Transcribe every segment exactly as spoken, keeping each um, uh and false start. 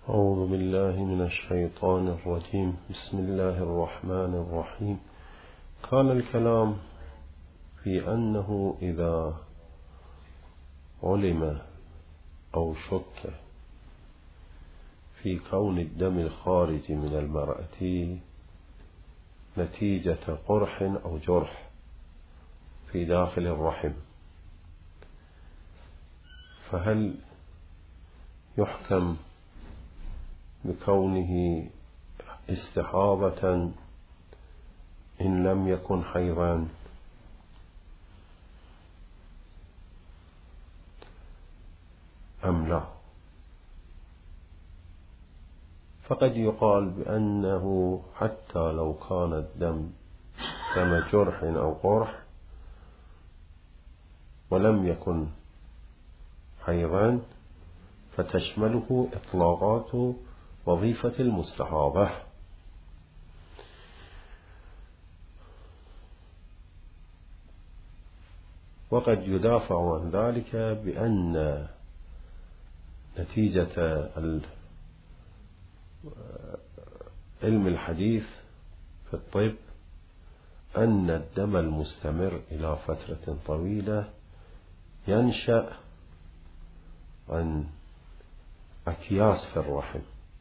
أعوذ بالله من الشيطان الرجيم. بسم الله الرحمن الرحيم. كان الكلام في أنه إذا علم أو شك في كون الدم الخارج من المرأة نتيجة قرح أو جرح في داخل الرحم، فهل يحكم بكونه استحاضة إن لم يكن حيضا أم لا؟ فقد يقال بأنه حتى لو كان الدم دم جرح أو قرح ولم يكن حيضا فتشمله إطلاقات وظيفة المستحاضة. وقد يدافع عن ذلك بأن نتيجة علم الحديث في الطب أن الدم المستمر إلى فترة طويلة ينشأ عن أكياس في الرحم،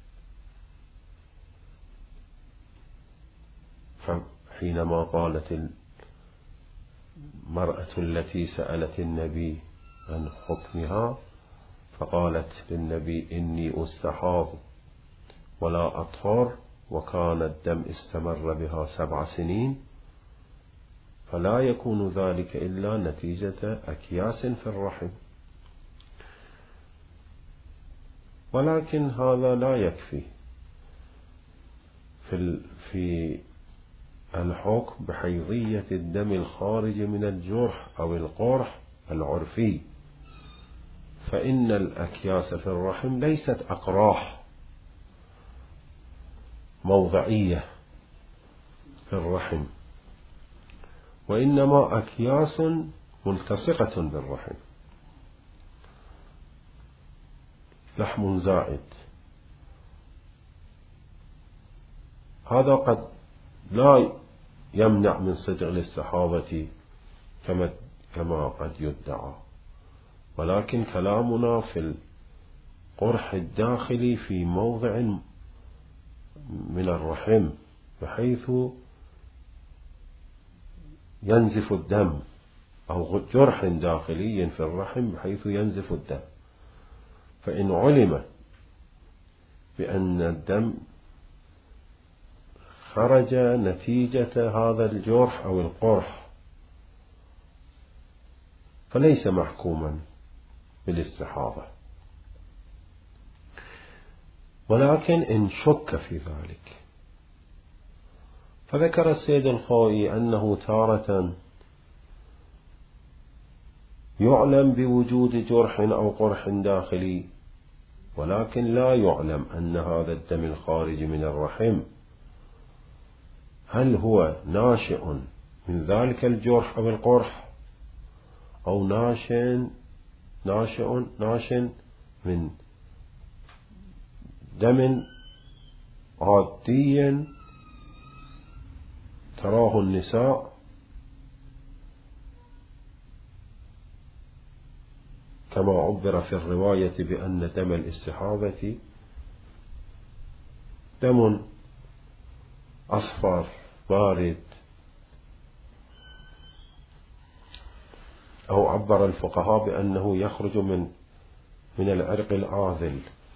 فحينما قالت المرأة التي سألت النبي عن حكمها فقالت للنبي إني أستحاض ولا أطهر، وكان الدم استمر بها سبع سنين، فلا يكون ذلك إلا نتيجة أكياس في الرحم. ولكن هذا لا يكفي في في الحكم بحيضية الدم الخارج من الجرح أو القرح العرفي، فإن الأكياس في الرحم ليست أقراح موضعية في الرحم، وإنما أكياس ملتصقة بالرحم، لحم زائد. هذا قد لا يمنع من صدق الاستحاضة كما كما قد يدعى، ولكن كلامنا في القرح الداخلي في موضع من الرحم بحيث ينزف الدم، أو جرح داخلي في الرحم بحيث ينزف الدم. فإن علم بأن الدم خرج نتيجة هذا الجرح أو القرح فليس محكوما بالاستحاضة، ولكن إن شك في ذلك، فذكر السيد الخوئي أنه تارة يعلم بوجود جرح أو قرح داخلي، ولكن لا يعلم أن هذا الدم الخارج من الرحم هل هو ناشئ من ذلك الجرح أو القرح، أو ناشئ ناشئ ناشئ من دم عادي تراه النساء كما عبر في الرواية بأن دم الاستحاضة دم أصفر بارد، أو عبر الفقهاء بأنه يخرج من من العرق العاذل.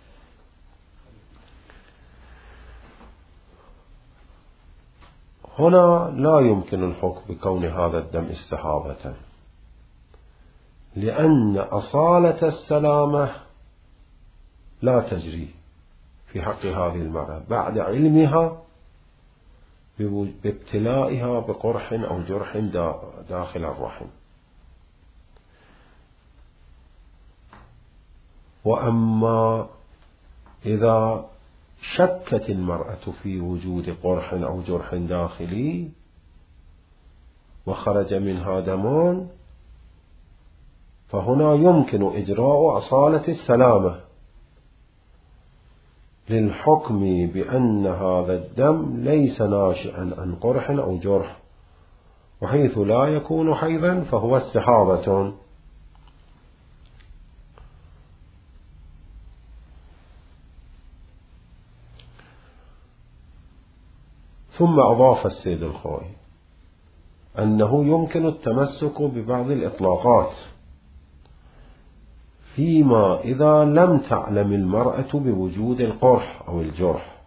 هنا لا يمكن الحكم بكون هذا الدم استحاضة، لأن أصالة السلامة لا تجري في حق هذه المرأة بعد علمها بابتلائها بقرح أو جرح داخل الرحم. وأما إذا شكت المرأة في وجود قرح أو جرح داخلي وخرج منها دم، فهنا يمكن إجراء أصالة السلامة، للحكم بأن هذا الدم ليس ناشئا عن قرح أو جرح، وحيث لا يكون حيضا فهو استحاضة. ثم أضاف السيد الخوئي أنه يمكن التمسك ببعض الإطلاقات فيما إذا لم تعلم المرأة بوجود القرح أو الجرح،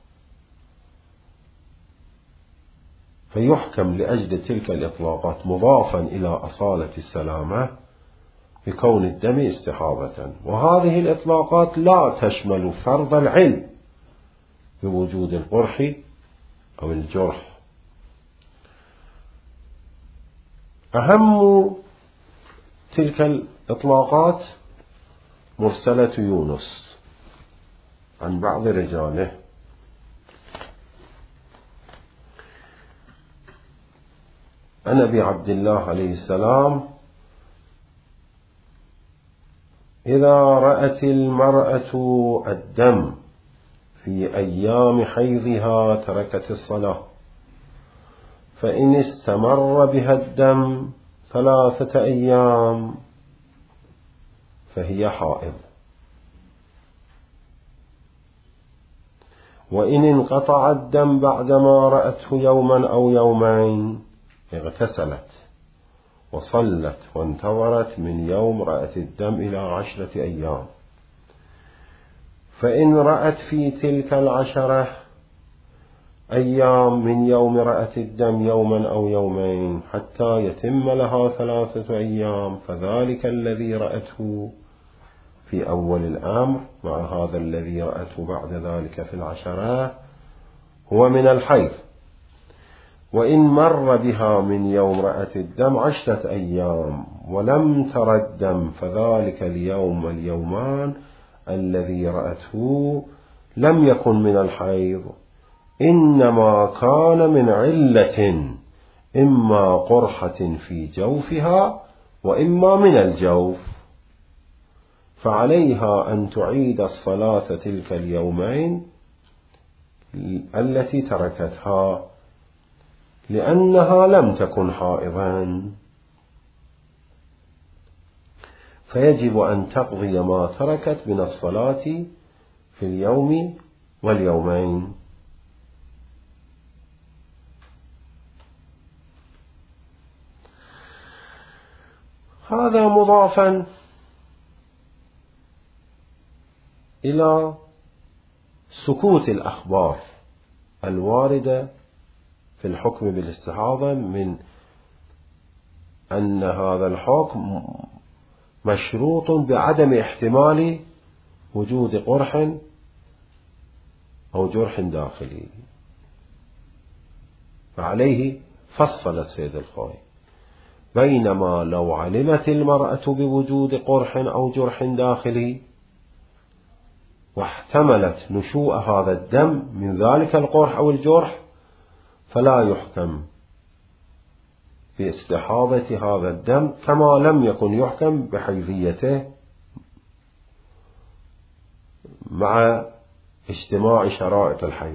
فيحكم لأجل تلك الإطلاقات مضافا إلى أصالة السلامة بكون الدم استحاضة. وهذه الإطلاقات لا تشمل فرض العلم بوجود القرح أو الجرح. أهم تلك الإطلاقات مرسلة يونس عن بعض رجاله، عن أبي عبد الله عليه السلام: إذا رأت المرأة الدم في أيام حيضها تركت الصلاة، فإن استمر بها الدم ثلاثة أيام فهي حائض، وإن انقطع الدم بعدما رأته يوما أو يومين اغتسلت وصلت وانتظرت من يوم رأت الدم إلى عشرة أيام، فإن رأت في تلك العشرة أيام من يوم رأت الدم يوما أو يومين حتى يتم لها ثلاثة أيام، فذلك الذي رأته في أول الأمر مع هذا الذي رأته بعد ذلك في العشرة هو من الحيض. وإن مر بها من يوم رأت الدم عشرة أيام ولم تر الدم، فذلك اليوم واليومان الذي رأته لم يكن من الحيض، إنما كان من علة، إما قرحة في جوفها وإما من الجوف، فعليها أن تعيد الصلاة تلك اليومين التي تركتها، لأنها لم تكن حائضا، فيجب أن تقضي ما تركت من الصلاة في اليوم واليومين. هذا مضافا إلى سكوت الأخبار الواردة في الحكم بالاستحاضة من أن هذا الحكم مشروط بعدم احتمال وجود قرح أو جرح داخلي، فعليه فصل السيد الخوئي: بينما لو علمت المرأة بوجود قرح أو جرح داخلي واحتملت نشوء هذا الدم من ذلك القرح أو الجرح، فلا يحكم باستحاضة هذا الدم كما لم يكن يحكم بحيضيته مع اجتماع شرائط الحيض.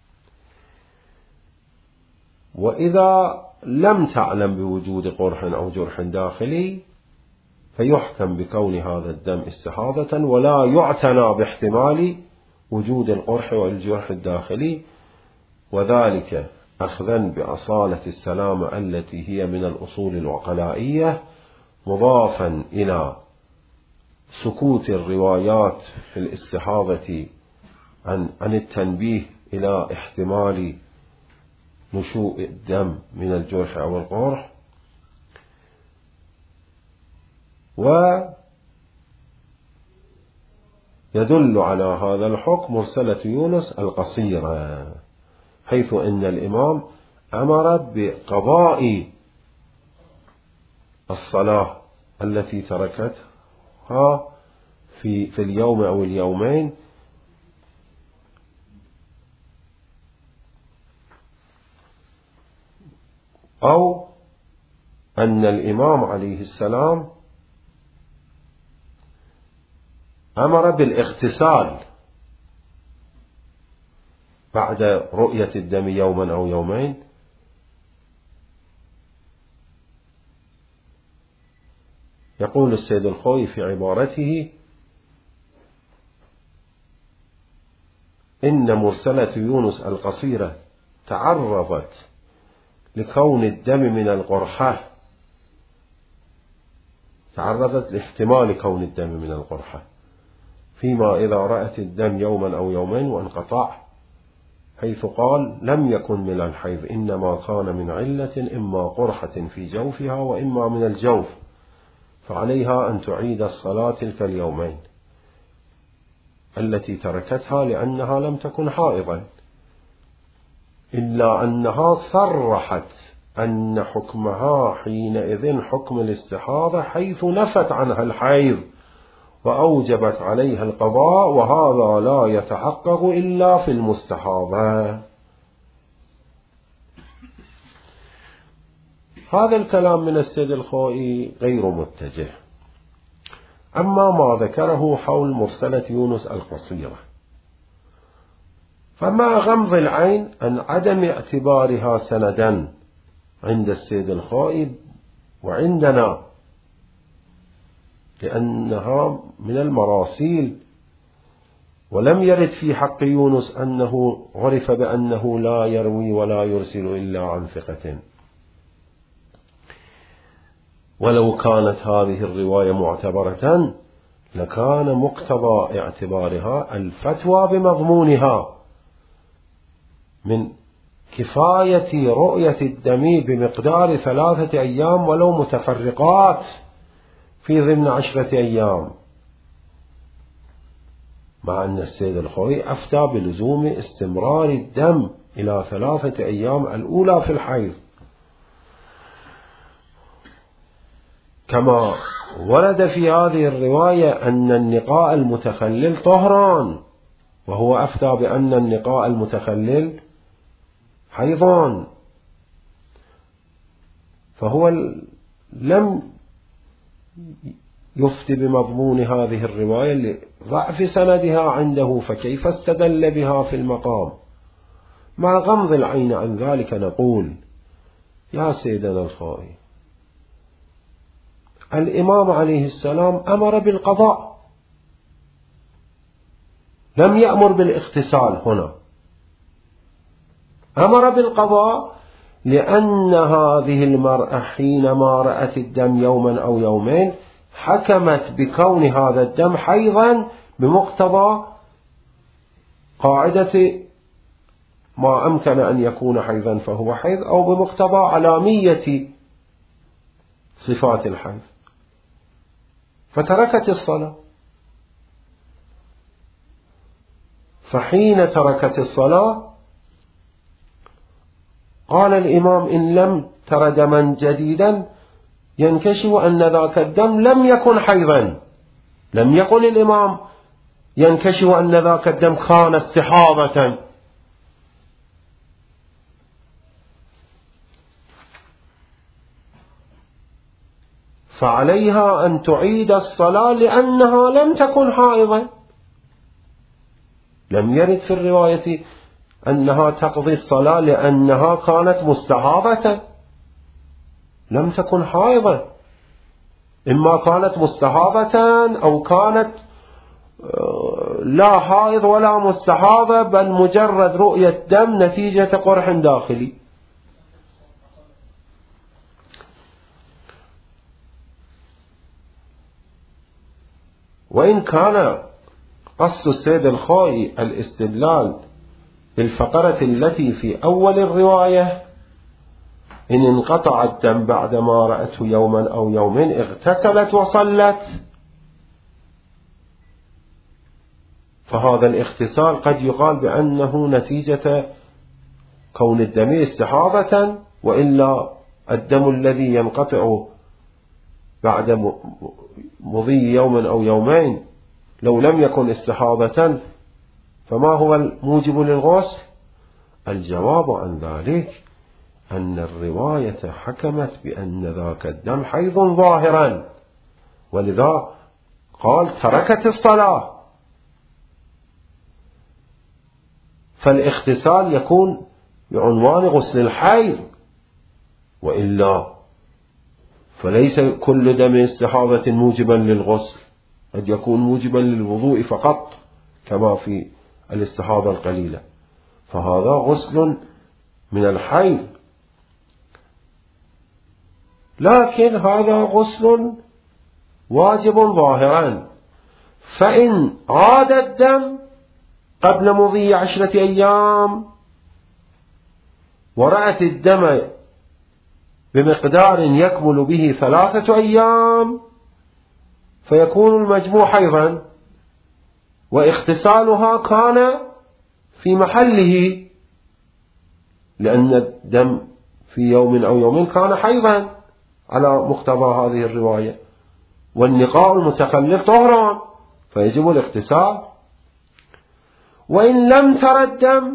وإذا لم تعلم بوجود قرح أو جرح داخلي فيحكم بكون هذا الدم استحاضة، ولا يعتنى باحتمال وجود القرح والجرح الداخلي، وذلك أخذا بأصالة السلامة التي هي من الأصول العقلائية، مضافا إلى سكوت الروايات في الاستحاضة عن, عن التنبيه إلى احتمال نشوء الدم من الجرح أو القرح. ويدل على هذا الحكم مرسلة يونس القصيرة، حيث أن الإمام أمر بقضاء الصلاة التي تركتها في, في اليوم أو اليومين، أو أن الإمام عليه السلام أمر بالاغتسال بعد رؤية الدم يوما أو يومين؟ يقول السيد الخوئي في عبارته: إن مرسلة يونس القصيرة تعرضت لكون الدم من القرحة، تعرضت لاحتمال كون الدم من القرحة، فيما إذا رأت الدم يوما أو يومين وانقطع، حيث قال: لم يكن من الحيض، إنما كان من علة إما قرحة في جوفها وإما من الجوف، فعليها أن تعيد الصلاة تلك اليومين التي تركتها لأنها لم تكن حائضا، إلا أنها صرحت أن حكمها حينئذ حكم الاستحاضة، حيث نفت عنها الحيض وأوجبت عليها القضاء، وهذا لا يتحقق إلا في المستحاضة. هذا الكلام من السيد الخوئي غير متجه. أما ما ذكره حول مرسلة يونس القصيرة، فما غمض العين عن عدم اعتبارها سندا عند السيد الخوئي وعندنا، لأنها من المراسيل، ولم يرد في حق يونس أنه عرف بأنه لا يروي ولا يرسل إلا عن ثقة. ولو كانت هذه الرواية معتبرة لكان مقتضى اعتبارها الفتوى بمضمونها من كفاية رؤية الدم بمقدار ثلاثة أيام ولو متفرقات في ضمن عشرة أيام، مع أن السيد الخوئي أفتى بلزوم استمرار الدم إلى ثلاثة أيام الأولى في الحيض، كما ورد في هذه الرواية أن النقاء المتخلل طهران، وهو أفتى بأن النقاء المتخلل حيضان، فهو لم يفتي بمضمون هذه الرواية لضعف سندها عنده، فكيف استدل بها في المقام؟ مع غمض العين عن ذلك نقول: يا سيدنا الخوئي، الإمام عليه السلام أمر بالقضاء، لم يأمر بالاغتسال هنا، أمر بالقضاء لأن هذه المرأة حينما رأت الدم يوما أو يومين حكمت بكون هذا الدم حيضا بمقتضى قاعدة ما أمكن أن يكون حيضا فهو حيض، أو بمقتضى علامية صفات الحيض، فتركت الصلاة. فحين تركت الصلاة قال الإمام: إن لم تر دما جديدا ينكشف أن ذاك الدم لم يكن حيضا. لم يقل الإمام ينكشف أن ذاك الدم كان استحاضة، فعليها أن تعيد الصلاة لأنها لم تكن حائضا. لم يرد في الرواية أنها تقضي الصلاة لأنها كانت مستحاضة، لم تكن حائضة، إما كانت مستحاضة أو كانت لا حائض ولا مستحاضة، بل مجرد رؤية دم نتيجة قرح داخلي. وإن كان قصد السيد الخوئي الاستدلال بالفقرة التي في أول الرواية: إن انقطع الدم بعدما رأته يوما أو يومين اغتسلت وصلت، فهذا الاغتسال قد يقال بأنه نتيجة كون الدم استحاضة، وإلا الدم الذي ينقطع بعد مضي يوم أو يومين لو لم يكن استحاضة فما هو الموجب للغسل؟ الجواب عن ذلك أن الرواية حكمت بأن ذاك الدم حيض ظاهرا، ولذا قال: تركت الصلاة. فالاغتسال يكون بعنوان غسل الحيض، وإلا فليس كل دم استحاضة موجبا للغسل، قد يكون موجبا للوضوء فقط كما في الاستحاضة القليلة، فهذا غسل من الحيض. لكن هذا غسل واجب ظاهرا، فإن عاد الدم قبل مضي عشرة أيام ورأت الدم بمقدار يكمل به ثلاثة أيام فيكون المجموع حيضا، واغتسالها كان في محله، لأن الدم في يوم أو يومين كان حيضا على مقتضى هذه الرواية، والنقاء المتخلف طهران فيجب الاغتسال. وإن لم تر الدم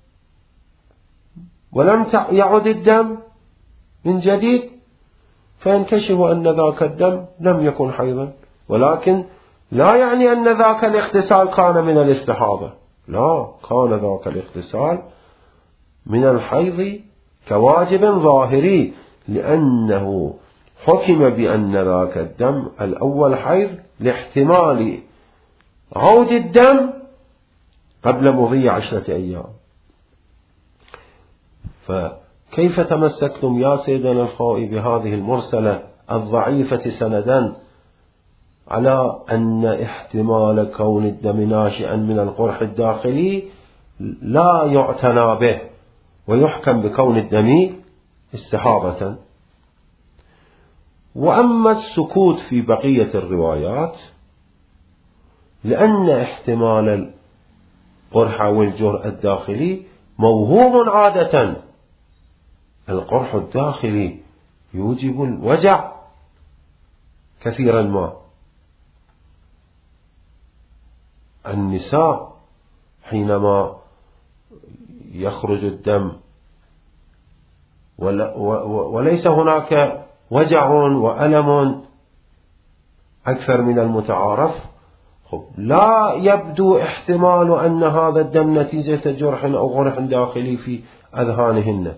ولم يعد الدم من جديد فينكشف أن ذاك الدم لم يكن حيضا، ولكن لا يعني أن ذاك الاغتسال كان من الاستحاضة، لا، كان ذاك الاغتسال من الحيض كواجب ظاهري، لأنه حكم بأن ذاك الدم الأول حيض لاحتمال عود الدم قبل مضي عشرة أيام. فكيف تمسكتم يا سيدنا الخوئي بهذه المرسلة الضعيفة سندا على أن احتمال كون الدم ناشئا من القرح الداخلي لا يعتنى به ويحكم بكون الدم استحاضة؟ وأما السكوت في بقية الروايات لأن احتمال القرح والجرح الداخلي موهوم عادة، القرح الداخلي يوجب الوجع كثير الماء. النساء حينما يخرج الدم وليس هناك وجع وألم أكثر من المتعارف، لا يبدو احتمال أن هذا الدم نتيجة جرح أو غرح داخلي في أذهانهن،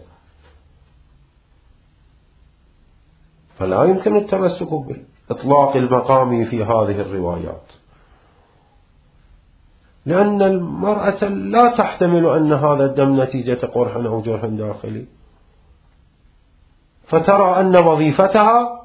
فلا يمكن التمسك بإطلاق المقام في هذه الروايات، لأن المرأة لا تحتمل أن هذا الدم نتيجة قرح أو جرح داخلي، فترى أن وظيفتها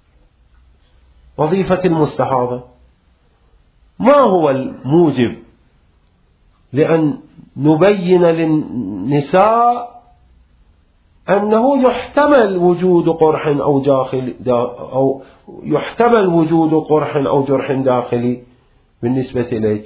وظيفة المستحاضة. ما هو الموجب لأن نبين للنساء أنه يحتمل وجود قرح أو داخل أو يحتمل وجود قرح أو جرح داخلي بالنسبة إليك؟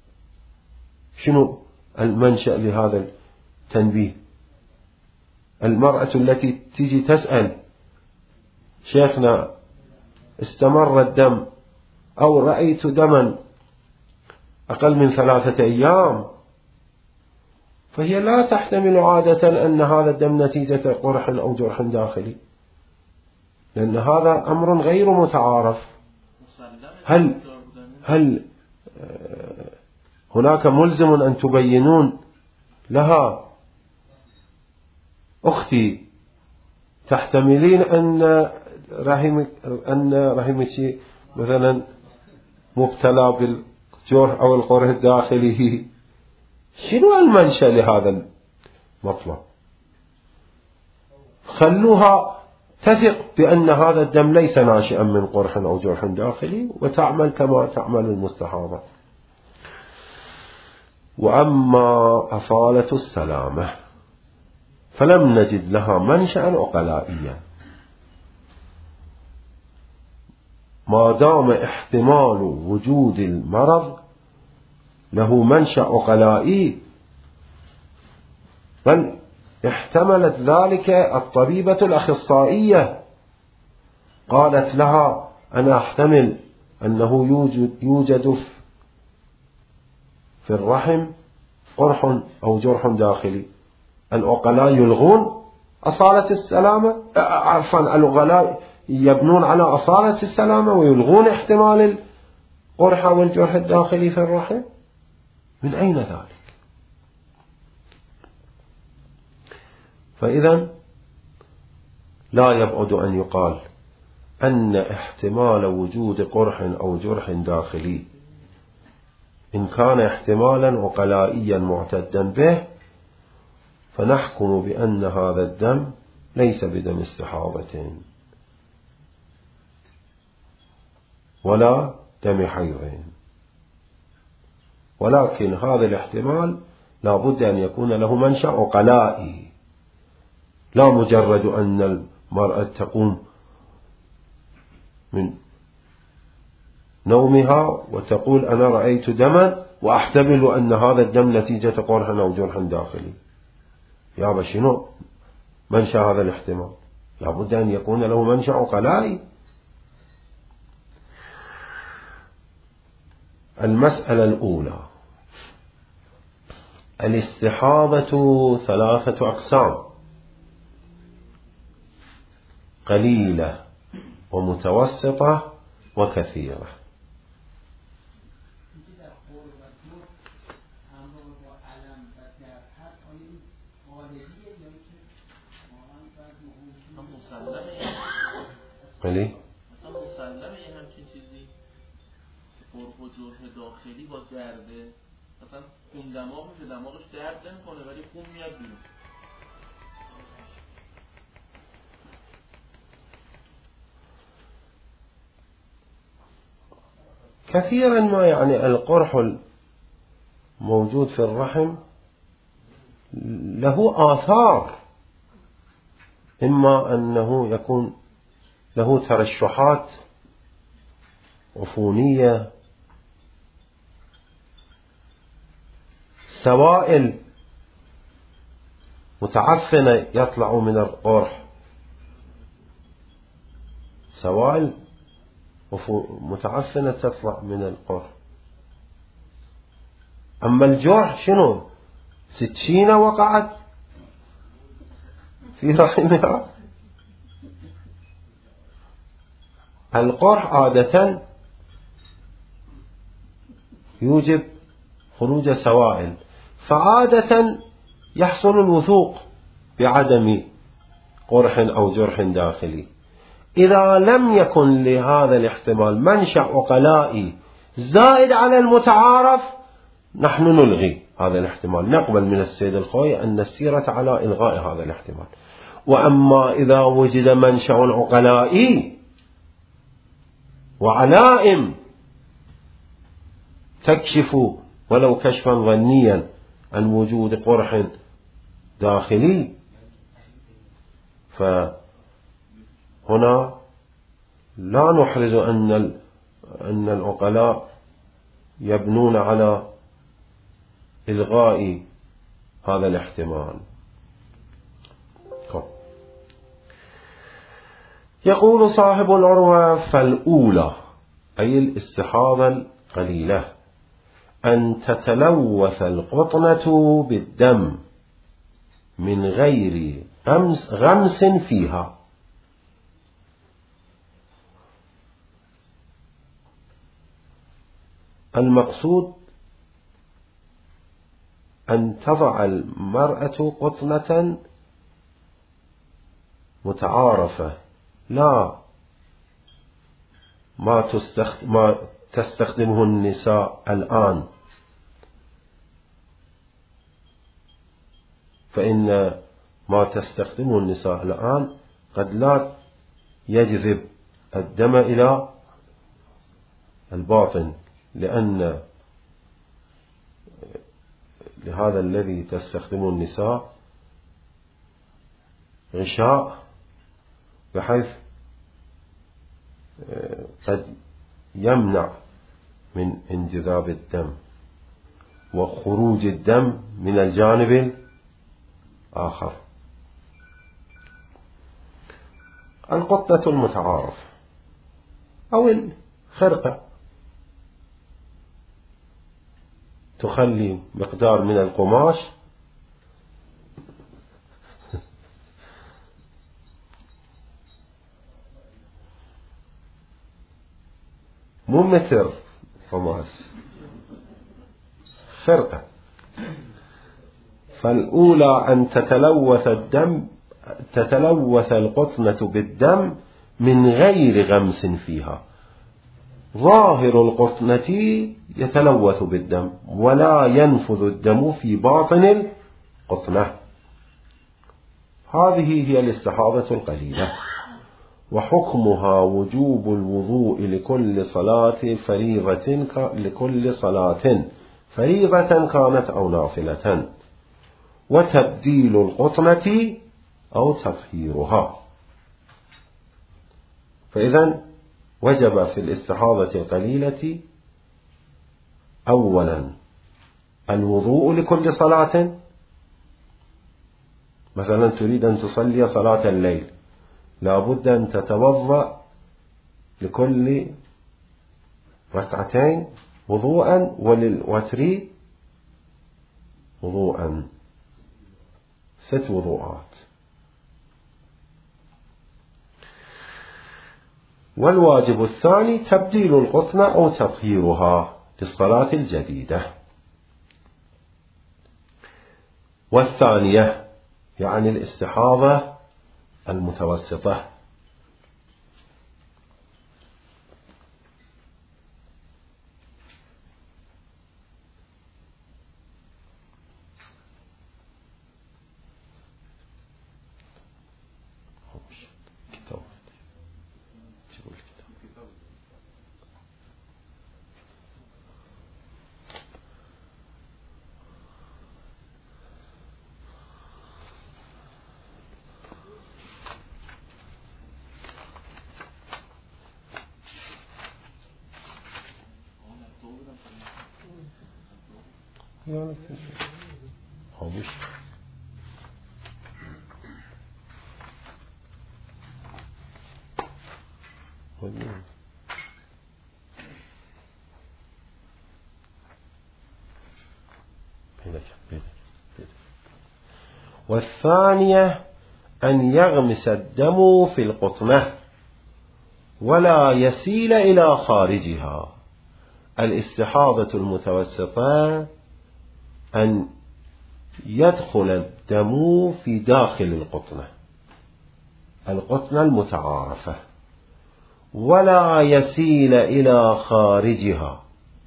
شنو المنشأ لهذا التنبيه؟ المرأة التي تيجي تسأل شيخنا استمر الدم أو رأيت دما أقل من ثلاثة أيام، فهي لا تحتمل عادة أن هذا الدم نتيجة قرح أو جرح داخلي، لأن هذا أمر غير متعارف. هل هل هناك ملزم أن تبينون لها أختي تحتملين أن رحمك أن رحمك مثلا مبتلى بالجرح أو القرح الداخلي؟ شنو المنشأ لهذا المطلب؟ خلوها تثق بأن هذا الدم ليس ناشئا من قرح أو جرح داخلي وتعمل كما تعمل المستحاضة. وأما أصالة السلامة فلم نجد لها منشأ عقلائيا، ما دام احتمال وجود المرض له منشأ عقلائي، بل احتملت ذلك الطبيبة الأخصائية، قالت لها أنا أحتمل أنه يوجد, يوجد في الرحم قرح أو جرح داخلي. العقلاء يلغون أصالة السلامة، عفوا العقلاء يبنون على أصالة السلامة ويلغون احتمال القرح والجرح الداخلي في الرحم. من أين ذلك؟ فإذا لا يبعد أن يقال أن احتمال وجود قرح أو جرح داخلي إن كان احتمالا عقلائيا معتدا به فنحكم بأن هذا الدم ليس بدم استحاضة ولا دم حيض، ولكن هذا الاحتمال لا بد أن يكون له منشأ عقلائي، لا مجرد أن المرأة تقوم من نومها وتقول أنا رأيت دما وأحتمل أن هذا الدم نتيجة قرح أو جرح داخلي. يا بشنو منشأ هذا الاحتمال؟ لا بد أن يكون له منشأ عقلائي. المسألة الأولى: الاستحاضة ثلاثة أقسام: قليلة ومتوسطة وكثيرة. قليل مثلا مسلمه یه همچین چیزی قرح و جرح داخلی با درده، مثلا خون دماغ میشه، دماغش درد نمیکنه ولی خون میاد بیرون. كثيرا ما يعني القرح الموجود في الرحم له آثار، إما أنه يكون له ترشحات عفونية، سوائل متعفنة يطلع من القرح، سوائل متعفنة تطلع من القرح. أما الجرح شنو؟ سكينة وقعت في رحمها. القرح عادة يوجب خروج سوائل، فعادة يحصل الوثوق بعدم قرح أو جرح داخلي. إذا لم يكن لهذا الاحتمال منشأ عقلائي زائد على المتعارف نحن نلغي هذا الاحتمال، نقبل من السيد الخوي أن نسير على إلغاء هذا الاحتمال. وأما إذا وجد منشأ عقلائي وعلائم تكشف ولو كشفا ظنيا عن وجود قرح داخلي، فهنا لا نحرز أن أن العقلاء يبنون على إلغاء هذا الاحتمال. يقول صاحب العروة: فالأولى أي الاستحاضة القليلة أن تتلوث القطنة بالدم من غير غمس, غمس فيها، المقصود أن تضع المرأة قطنة متعارفة، لا ما, تستخدم ما تستخدمه النساء الآن، فإن ما تستخدمه النساء الآن قد لا يجذب الدم إلى الباطن، لأن لهذا الذي تستخدمه النساء غشاء بحيث قد يمنع من انجذاب الدم وخروج الدم من الجانب الآخر. القطنة المتعارف أو الخرقة تخلي مقدار من القماش مو متر قماش، خرقة، فالأولى أن تتلوث الدم تتلوث القطنة بالدم من غير غمس فيها. ظاهر القطنة يتلوث بالدم ولا ينفذ الدم في باطن القطنة. هذه هي الاستحاضة القليلة، وحكمها وجوب الوضوء لكل صلاة فريضة لكل صلاة فريضة كانت أو نافلة، وتبديل القطنة أو تطهيرها. فإذا وجب في الاستحاضة القليلة أولا الوضوء لكل صلاة. مثلا تريد أن تصلي صلاة الليل، لا بد أن تتوضأ لكل ركعتين وضوءا، وللوتر وضوءا، ست وضوءات. والواجب الثاني تبديل القطنة أو تطهيرها للصلاة الجديدة. والثانية يعني الاستحاضة المتوسطة. والثانية أن يغمس الدم في القطنة ولا يسيل إلى خارجها. الاستحاضة المتوسطة أن يدخل الدم في داخل القطنة، القطنة المتعارفة، ولا يسيل إلى خارجها.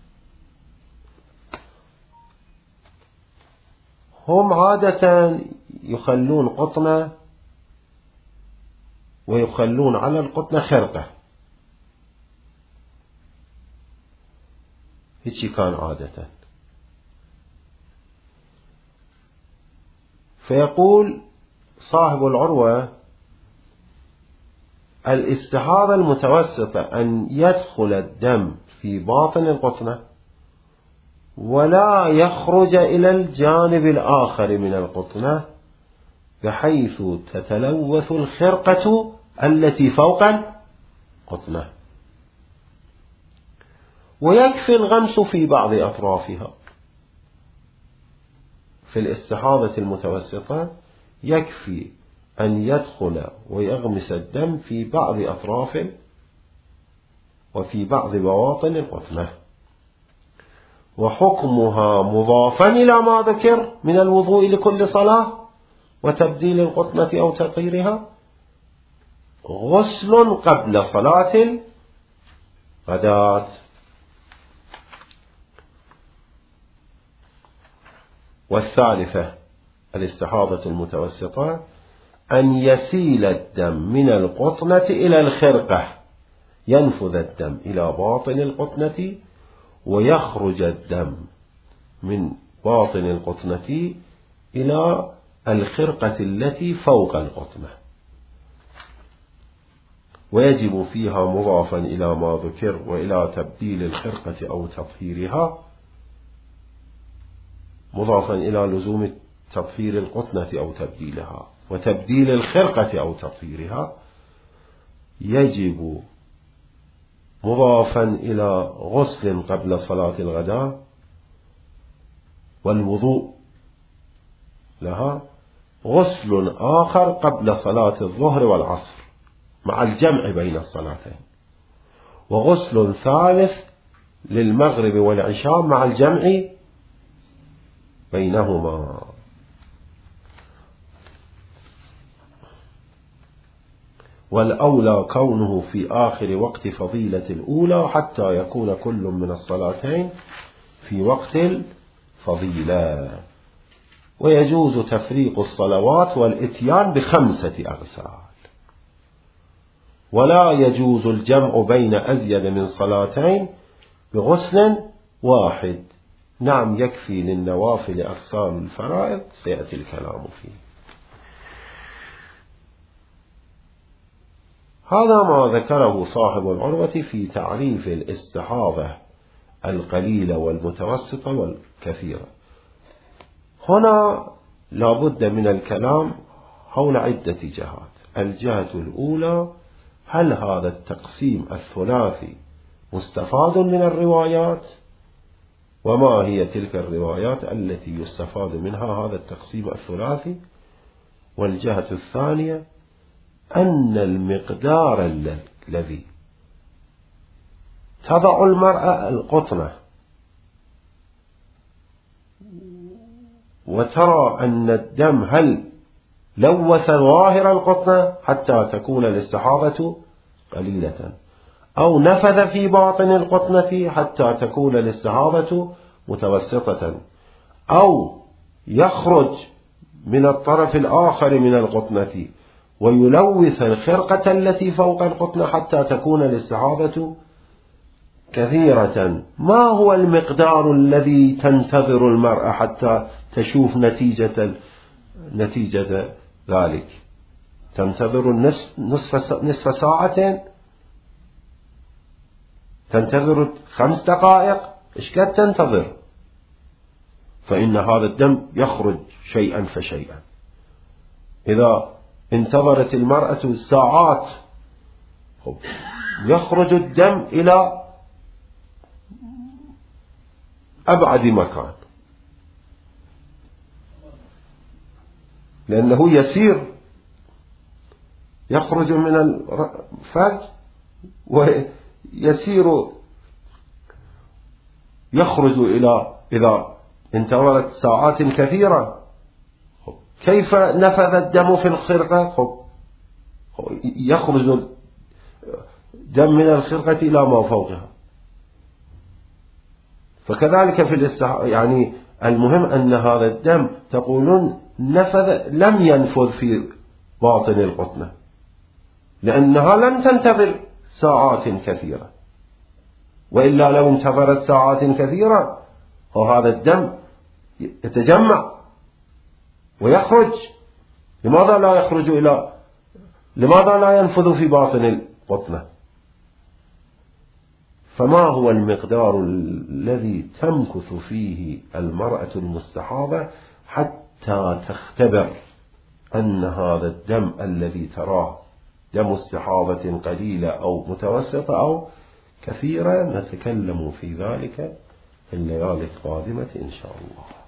هم عادة يخلون قطنة ويخلون على القطنة خرقة، هيك كان عادة. فيقول صاحب العروة الاستحاضة المتوسطة أن يدخل الدم في باطن القطنة ولا يخرج إلى الجانب الآخر من القطنة بحيث تتلوث الخرقة التي فوق القطنة، ويكفي الغمس في بعض أطرافها. في الاستحاضة المتوسطة يكفي أن يدخل ويغمس الدم في بعض أطراف وفي بعض بواطن القطنة. وحكمها مضافا إلى ما ذكر من الوضوء لكل صلاة وتبديل القطنة أو تطهيرها غسل قبل صلاة الغداة. والثالثة الاستحاضة المتوسطة أن يسيل الدم من القطنة إلى الخرقة، ينفذ الدم إلى باطن القطنة ويخرج الدم من باطن القطنة إلى الخرقة التي فوق القطنة، ويجب فيها مضافا إلى ما ذكر وإلى تبديل الخرقة أو تطهيرها، مضافا إلى لزوم تطهير القطنة أو تبديلها وتبديل الخرقة أو تطهيرها، يجب مضافا إلى غسل قبل صلاة الغداء والوضوء لها، غسل آخر قبل صلاة الظهر والعصر مع الجمع بين الصلاتين، وغسل ثالث للمغرب والعشاء مع الجمع بينهما. والأولى كونه في آخر وقت فضيلة الأولى حتى يكون كل من الصلاتين في وقت الفضيلة. ويجوز تفريق الصلوات والإتيان بخمسة أغسال، ولا يجوز الجمع بين أزيد من صلاتين بغسل واحد. نعم، يكفي للنوافل أغسال الفرائض، سيأتي الكلام فيه. هذا ما ذكره صاحب العروة في تعريف الاستحاضة القليلة والمتوسطة والكثيرة. هنا لابد من الكلام حول عدة جهات. الجهة الأولى: هل هذا التقسيم الثلاثي مستفاد من الروايات؟ وما هي تلك الروايات التي يستفاد منها هذا التقسيم الثلاثي؟ والجهة الثانية: أن المقدار الذي تضع المرأة القطنة وترى أن الدم هل لوث ظاهر القطنة حتى تكون الاستحاضة قليلة، أو نفذ في باطن القطنة حتى تكون الاستحاضة متوسطة، أو يخرج من الطرف الآخر من القطنة ويلوث الخرقة التي فوق القطنة حتى تكون الاستحاضة كثيرة. ما هو المقدار الذي تنتظر المرأة حتى تشوف نتيجة نتيجة ذلك؟ تنتظر النصف نصف نصف ساعة؟ تنتظر خمس دقائق؟ إيش قد تنتظر؟ فإن هذا الدم يخرج شيئا فشيئا. إذا انتظرت المرأة ساعات يخرج الدم إلى أبعد مكان، لأنه يسير يخرج من الفرج ويسير يخرج إلى إذا انتظرت ساعات كثيرة. كيف نفذ الدم في الخرقة؟ يخرج دم من الخرقة إلى ما فوقها. فكذلك في الاستح... يعني المهم أن هذا الدم تقولون نفذ لم ينفذ في باطن القطنة، لأنها لم تنتظر ساعات كثيرة، وإلا لو انتظرت ساعات كثيرة وهذا الدم يتجمع ويخرج. لماذا لا يخرج إلى لماذا لا ينفذ في باطن القطنة؟ فما هو المقدار الذي تمكث فيه المرأة المستحاضة حتى تختبر أن هذا الدم الذي تراه دم استحاضة قليلة أو متوسطة أو كثيرة؟ نتكلم في ذلك في الليالي القادمة إن شاء الله.